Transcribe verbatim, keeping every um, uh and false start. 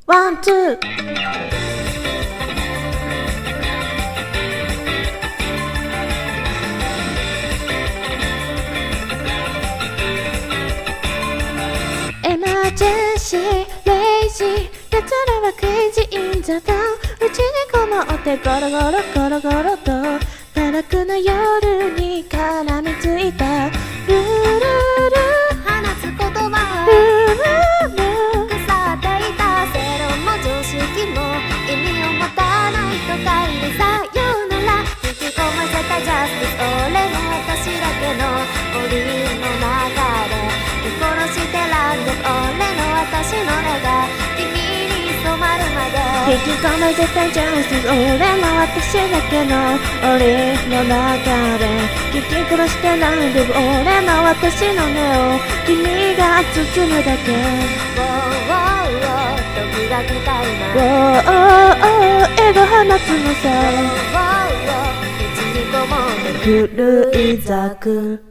ワンツーエマージェンシーレイジー奴らはクレイジーインザタウンうちにこもってゴロゴロゴロゴロと辛くな夜に絡みついたルールル話す言葉ルールル腐っていた正論も常識も意味を持たない都会でさようなら引き込ませたジャスティス俺の私だけの檻の中で見殺してランド俺の私の名が君に染まるまで引き込ませたジャスティス俺の私だけの檻の中で聞き殺してランド俺の私の根を君が包むだけウォーウォーウォー時が来た今ウォーオーオー絵が放つのウォーウォさーウォー道にこもって狂い咲く